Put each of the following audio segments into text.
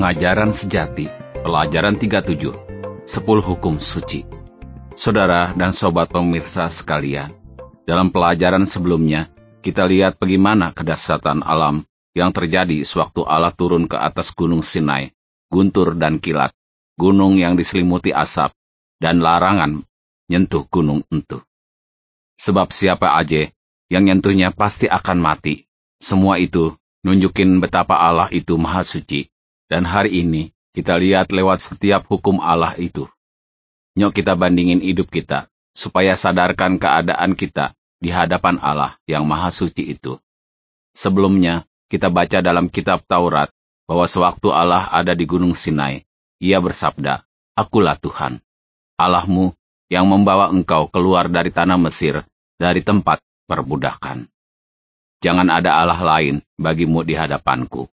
Pengajaran Sejati, Pelajaran 37, 10 Hukum Suci. Saudara dan sobat pemirsa sekalian, dalam pelajaran sebelumnya, kita lihat bagaimana kedahsyatan alam yang terjadi sewaktu Allah turun ke atas gunung Sinai, guntur dan kilat, gunung yang diselimuti asap, dan larangan nyentuh gunung itu. Sebab siapa aja yang nyentuhnya pasti akan mati. Semua itu nunjukin betapa Allah itu maha suci. Dan hari ini kita lihat lewat setiap hukum Allah itu. Nyok kita bandingin hidup kita, supaya sadarkan keadaan kita di hadapan Allah yang maha suci itu. Sebelumnya, kita baca dalam kitab Taurat, bahwa sewaktu Allah ada di gunung Sinai, Ia bersabda, "Akulah Tuhan, Allahmu yang membawa engkau keluar dari tanah Mesir, dari tempat perbudakan. Jangan ada Allah lain bagimu di hadapanku."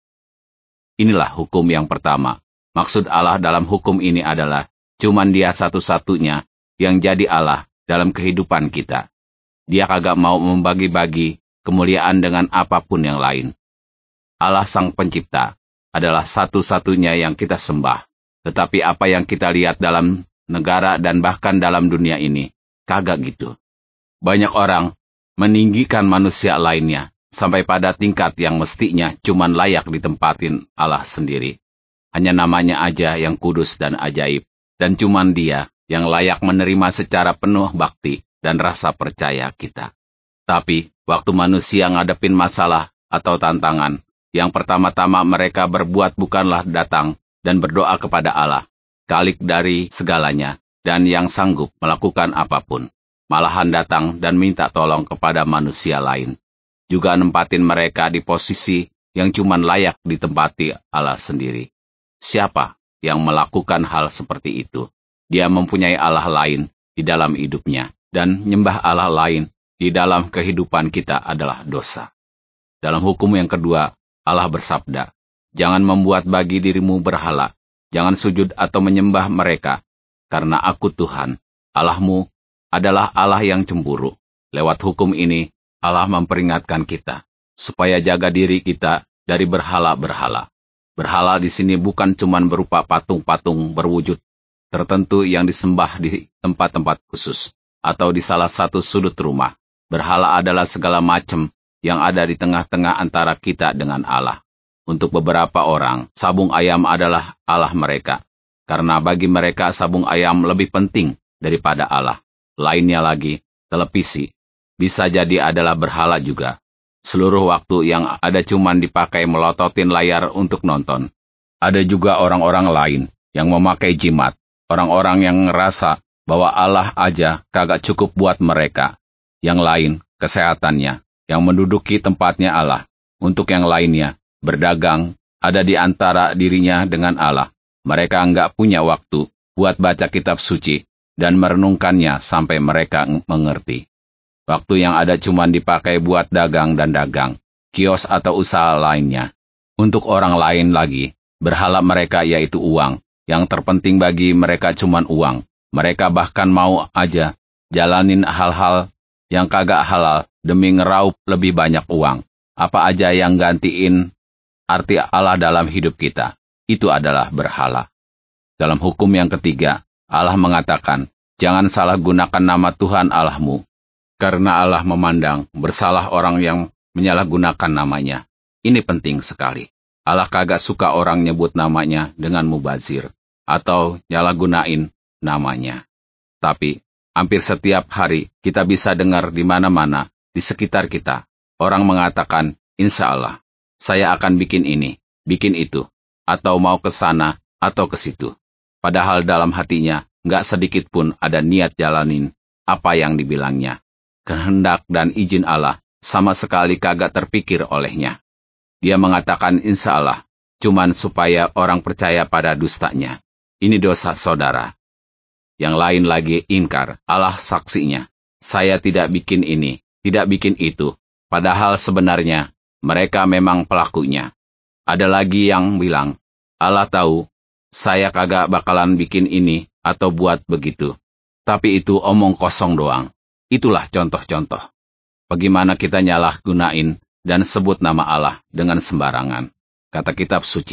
Inilah hukum yang pertama. Maksud Allah dalam hukum ini adalah cuman Dia satu-satunya yang jadi Allah dalam kehidupan kita. Dia kagak mau membagi-bagi kemuliaan dengan apapun yang lain. Allah Sang Pencipta adalah satu-satunya yang kita sembah. Tetapi apa yang kita lihat dalam negara dan bahkan dalam dunia ini, kagak gitu. Banyak orang meninggikan manusia lainnya, sampai pada tingkat yang mestinya cuman layak ditempatin Allah sendiri. Hanya namanya aja yang kudus dan ajaib, dan cuman Dia yang layak menerima secara penuh bakti dan rasa percaya kita. Tapi, waktu manusia ngadepin masalah atau tantangan, yang pertama-tama mereka berbuat bukanlah datang dan berdoa kepada Allah, kalik dari segalanya, dan yang sanggup melakukan apapun. Malahan datang dan minta tolong kepada manusia lain. Juga nempatin mereka di posisi yang cuman layak ditempati Allah sendiri. Siapa yang melakukan hal seperti itu? Dia mempunyai Allah lain di dalam hidupnya, dan nyembah Allah lain di dalam kehidupan kita adalah dosa. Dalam hukum yang kedua, Allah bersabda, "Jangan membuat bagi dirimu berhala, jangan sujud atau menyembah mereka, karena Aku Tuhan, Allahmu, adalah Allah yang cemburu." Lewat hukum ini, Allah memperingatkan kita, supaya jaga diri kita dari berhala-berhala. Berhala di sini bukan cuma berupa patung-patung berwujud tertentu yang disembah di tempat-tempat khusus, atau di salah satu sudut rumah. Berhala adalah segala macam yang ada di tengah-tengah antara kita dengan Allah. Untuk beberapa orang, sabung ayam adalah Allah mereka, karena bagi mereka sabung ayam lebih penting daripada Allah. Lainnya lagi, televisi bisa jadi adalah berhala juga. Seluruh waktu yang ada cuman dipakai melototin layar untuk nonton. Ada juga orang-orang lain yang memakai jimat. Orang-orang yang ngerasa bahwa Allah aja kagak cukup buat mereka. Yang lain, kesehatannya, yang menduduki tempatnya Allah. Untuk yang lainnya, berdagang, ada di antara dirinya dengan Allah. Mereka nggak punya waktu buat baca kitab suci dan merenungkannya sampai mereka mengerti. Waktu yang ada cuman dipakai buat dagang dan dagang, kios atau usaha lainnya. Untuk orang lain lagi, berhala mereka yaitu uang. Yang terpenting bagi mereka cuman uang. Mereka bahkan mau aja jalanin hal-hal yang kagak halal demi ngeraup lebih banyak uang. Apa aja yang gantiin arti Allah dalam hidup kita, itu adalah berhala. Dalam hukum yang ketiga, Allah mengatakan, "Jangan salah gunakan nama Tuhan Allahmu." Karena Allah memandang bersalah orang yang menyalahgunakan namanya. Ini penting sekali. Allah kagak suka orang nyebut namanya dengan mubazir atau nyalahgunain namanya. Tapi, hampir setiap hari kita bisa dengar di mana-mana, di sekitar kita, orang mengatakan, "Insya Allah, saya akan bikin ini, bikin itu, atau mau ke sana atau ke situ." Padahal dalam hatinya, nggak sedikit pun ada niat jalanin apa yang dibilangnya. Kehendak dan izin Allah sama sekali kagak terpikir olehnya. Dia mengatakan insya Allah, cuman supaya orang percaya pada dustanya. Ini dosa saudara. Yang lain lagi ingkar, Allah saksinya. Saya tidak bikin ini, tidak bikin itu. Padahal sebenarnya mereka memang pelakunya. Ada lagi yang bilang, Allah tahu, saya kagak bakalan bikin ini atau buat begitu. Tapi itu omong kosong doang. Itulah contoh-contoh. Bagaimana kita nyalah gunain dan sebut nama Allah dengan sembarangan. Kata kitab suci,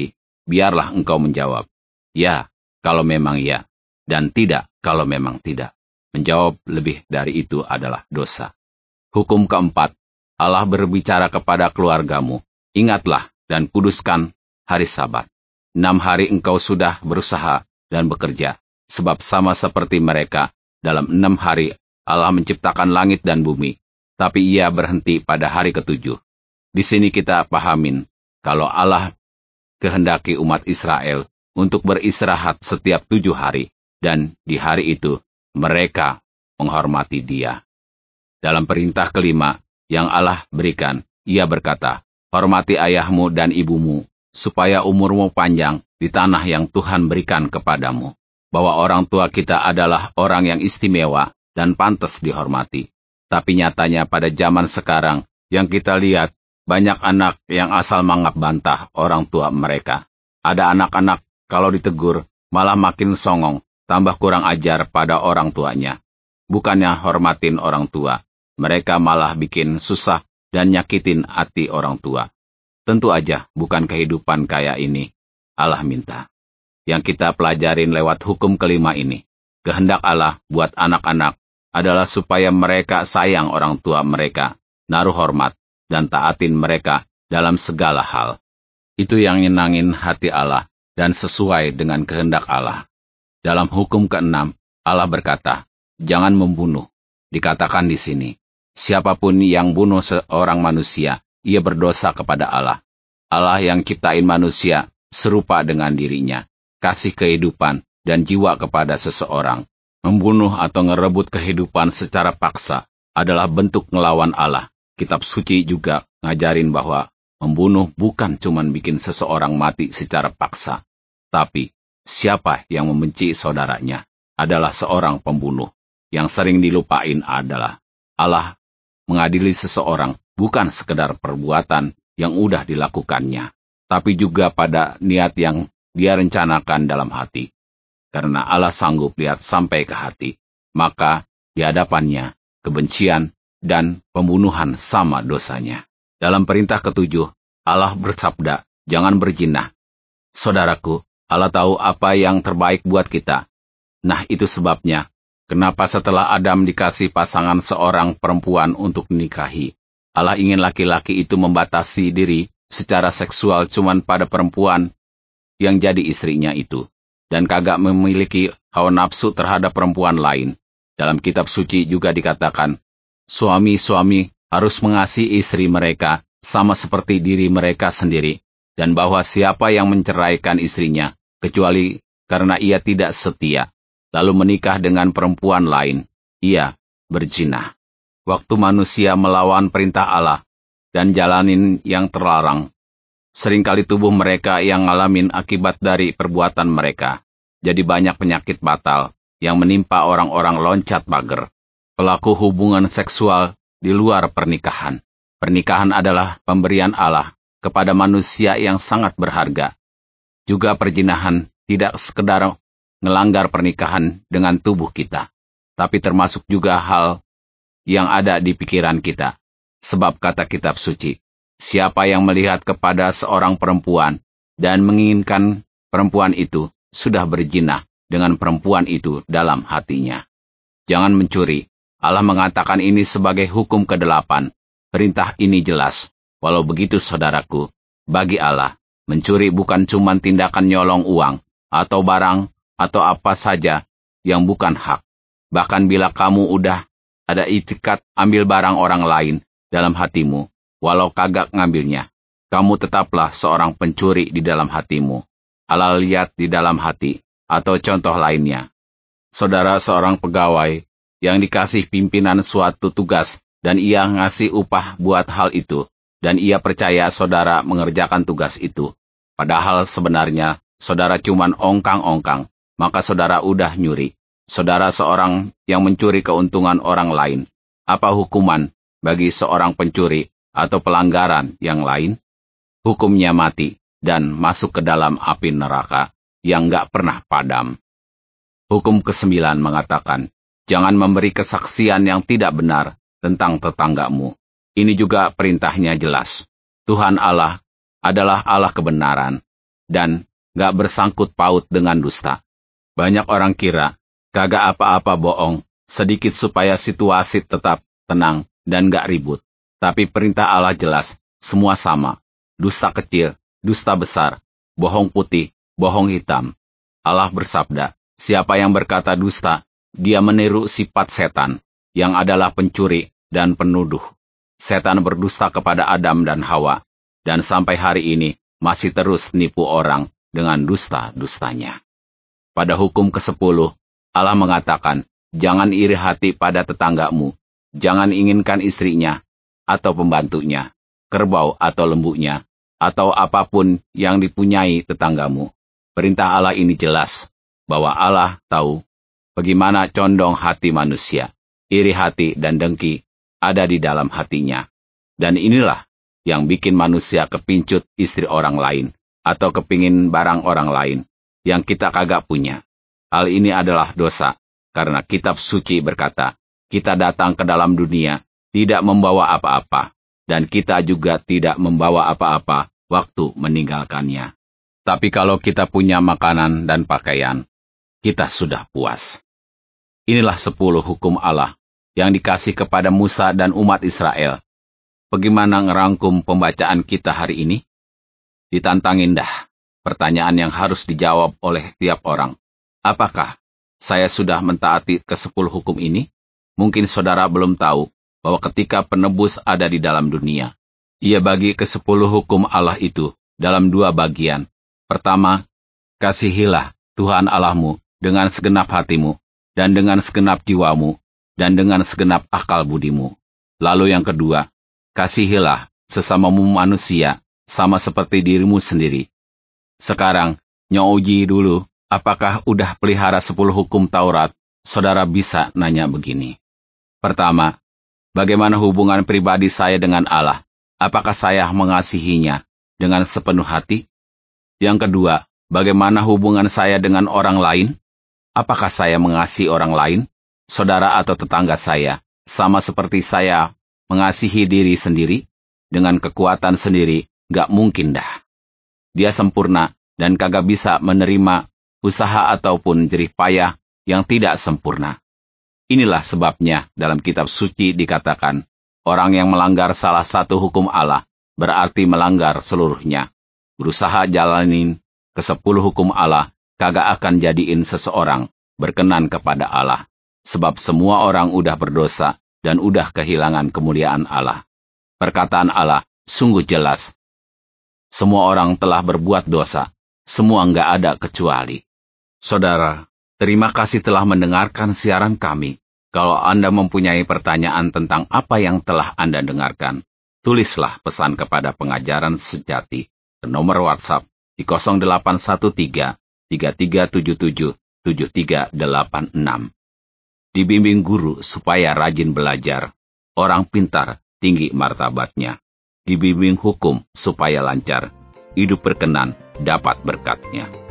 biarlah engkau menjawab, ya, kalau memang ya, dan tidak kalau memang tidak. Menjawab lebih dari itu adalah dosa. Hukum keempat, Allah berbicara kepada keluargamu, ingatlah dan kuduskan hari Sabat. 6 hari engkau sudah berusaha dan bekerja, sebab sama seperti mereka, dalam 6 hari Allah menciptakan langit dan bumi, tapi ia berhenti pada hari ke-7. Di sini kita pahamin, kalau Allah kehendaki umat Israel untuk beristirahat setiap 7 hari, dan di hari itu mereka menghormati Dia. Dalam perintah kelima yang Allah berikan, Ia berkata, hormati ayahmu dan ibumu, supaya umurmu panjang di tanah yang Tuhan berikan kepadamu. Bahwa orang tua kita adalah orang yang istimewa dan pantas dihormati. Tapi nyatanya pada zaman sekarang yang kita lihat, banyak anak yang asal mangap bantah orang tua mereka. Ada anak-anak kalau ditegur malah makin songong, tambah kurang ajar pada orang tuanya. Bukannya hormatin orang tua, mereka malah bikin susah dan nyakitin hati orang tua. Tentu aja bukan kehidupan kayak ini Allah minta. Yang kita pelajarin lewat hukum kelima ini, kehendak Allah buat anak-anak adalah supaya mereka sayang orang tua mereka, naruh hormat, dan taatin mereka dalam segala hal. Itu yang nyenangin hati Allah dan sesuai dengan kehendak Allah. Dalam hukum keenam, Allah berkata, jangan membunuh. Dikatakan di sini, siapapun yang bunuh seorang manusia, ia berdosa kepada Allah. Allah yang ciptain manusia serupa dengan dirinya, kasih kehidupan dan jiwa kepada seseorang. Membunuh atau ngerebut kehidupan secara paksa adalah bentuk ngelawan Allah. Kitab suci juga ngajarin bahwa membunuh bukan cuma bikin seseorang mati secara paksa, tapi siapa yang membenci saudaranya adalah seorang pembunuh. Yang sering dilupain adalah Allah mengadili seseorang bukan sekedar perbuatan yang udah dilakukannya, tapi juga pada niat yang dia rencanakan dalam hati. Karena Allah sanggup lihat sampai ke hati, maka di hadapannya kebencian dan pembunuhan sama dosanya. Dalam perintah ke-7, Allah bersabda, jangan berzina. Saudaraku, Allah tahu apa yang terbaik buat kita. Nah itu sebabnya, kenapa setelah Adam dikasih pasangan seorang perempuan untuk dinikahi, Allah ingin laki-laki itu membatasi diri secara seksual cuman pada perempuan yang jadi istrinya itu, dan kagak memiliki hawa nafsu terhadap perempuan lain. Dalam kitab suci juga dikatakan, suami-suami harus mengasihi istri mereka sama seperti diri mereka sendiri, dan bahwa siapa yang menceraikan istrinya, kecuali karena ia tidak setia, lalu menikah dengan perempuan lain, ia berzina. Waktu manusia melawan perintah Allah dan jalanin yang terlarang, seringkali tubuh mereka yang ngalamin akibat dari perbuatan mereka. Jadi banyak penyakit batal yang menimpa orang-orang loncat pagar. Pelaku hubungan seksual di luar pernikahan. Pernikahan adalah pemberian Allah kepada manusia yang sangat berharga. Juga perzinahan tidak sekedar ngelanggar pernikahan dengan tubuh kita, tapi termasuk juga hal yang ada di pikiran kita. Sebab kata kitab suci, siapa yang melihat kepada seorang perempuan dan menginginkan perempuan itu sudah berzina dengan perempuan itu dalam hatinya. Jangan mencuri. Allah mengatakan ini sebagai hukum ke-8. Perintah ini jelas. Walau begitu saudaraku, bagi Allah, mencuri bukan cuma tindakan nyolong uang atau barang atau apa saja yang bukan hak. Bahkan bila kamu udah ada itikat ambil barang orang lain dalam hatimu, walau kagak ngambilnya, kamu tetaplah seorang pencuri di dalam hatimu. Allah lihat di dalam hati, atau contoh lainnya. Saudara seorang pegawai yang dikasih pimpinan suatu tugas dan ia ngasih upah buat hal itu, dan ia percaya saudara mengerjakan tugas itu. Padahal sebenarnya saudara cuman ongkang-ongkang, maka saudara udah nyuri. Saudara seorang yang mencuri keuntungan orang lain. Apa hukuman bagi seorang pencuri atau pelanggaran yang lain? Hukumnya mati dan masuk ke dalam api neraka yang gak pernah padam. Hukum ke-9 mengatakan, jangan memberi kesaksian yang tidak benar tentang tetanggamu. Ini juga perintahnya jelas. Tuhan Allah adalah Allah kebenaran, dan gak bersangkut paut dengan dusta. Banyak orang kira kagak apa-apa bohong, sedikit supaya situasi tetap tenang dan gak ribut. Tapi perintah Allah jelas, semua sama. Dusta kecil, dusta besar, bohong putih, bohong hitam. Allah bersabda, siapa yang berkata dusta, dia meniru sifat setan, yang adalah pencuri dan penuduh. Setan berdusta kepada Adam dan Hawa, dan sampai hari ini masih terus nipu orang dengan dusta-dustanya. Pada hukum ke-10, Allah mengatakan, jangan iri hati pada tetanggamu, jangan inginkan istrinya, atau pembantunya, kerbau atau lembunya, atau apapun yang dipunyai tetanggamu. Perintah Allah ini jelas, bahwa Allah tahu bagaimana condong hati manusia, iri hati dan dengki ada di dalam hatinya. Dan inilah yang bikin manusia kepincut istri orang lain, atau kepingin barang orang lain, yang kita kagak punya. Hal ini adalah dosa, karena kitab suci berkata, kita datang ke dalam dunia, tidak membawa apa-apa, dan kita juga tidak membawa apa-apa waktu meninggalkannya. Tapi kalau kita punya makanan dan pakaian, kita sudah puas. Inilah 10 hukum Allah yang dikasih kepada Musa dan umat Israel. Bagaimana ngerangkum pembacaan kita hari ini? Ditantangin dah, pertanyaan yang harus dijawab oleh tiap orang. Apakah saya sudah mentaati ke-10 hukum ini? Mungkin saudara belum tahu bahwa ketika penebus ada di dalam dunia, ia bagi ke-10 hukum Allah itu dalam 2 bagian. Pertama, kasihilah Tuhan Allahmu dengan segenap hatimu, dan dengan segenap jiwamu, dan dengan segenap akal budimu. Lalu yang kedua, kasihilah sesamamu manusia, sama seperti dirimu sendiri. Sekarang, nyouji dulu, apakah udah pelihara 10 hukum Taurat? Saudara bisa nanya begini. Pertama, bagaimana hubungan pribadi saya dengan Allah? Apakah saya mengasihinya dengan sepenuh hati? Yang kedua, bagaimana hubungan saya dengan orang lain? Apakah saya mengasihi orang lain, saudara atau tetangga saya, sama seperti saya mengasihi diri sendiri? Dengan kekuatan sendiri, gak mungkin dah. Dia sempurna dan kagak bisa menerima usaha ataupun jerih payah yang tidak sempurna. Inilah sebabnya dalam kitab suci dikatakan, orang yang melanggar salah satu hukum Allah berarti melanggar seluruhnya. Berusaha jalanin ke-10 hukum Allah kagak akan jadiin seseorang berkenan kepada Allah. Sebab semua orang udah berdosa dan udah kehilangan kemuliaan Allah. Perkataan Allah sungguh jelas. Semua orang telah berbuat dosa, semua nggak ada kecuali. Saudara, terima kasih telah mendengarkan siaran kami. Kalau Anda mempunyai pertanyaan tentang apa yang telah Anda dengarkan, tulislah pesan kepada pengajaran sejati ke nomor WhatsApp di 0813 3377 7386. Dibimbing guru supaya rajin belajar, orang pintar tinggi martabatnya. Dibimbing hukum supaya lancar, hidup berkenan dapat berkatnya.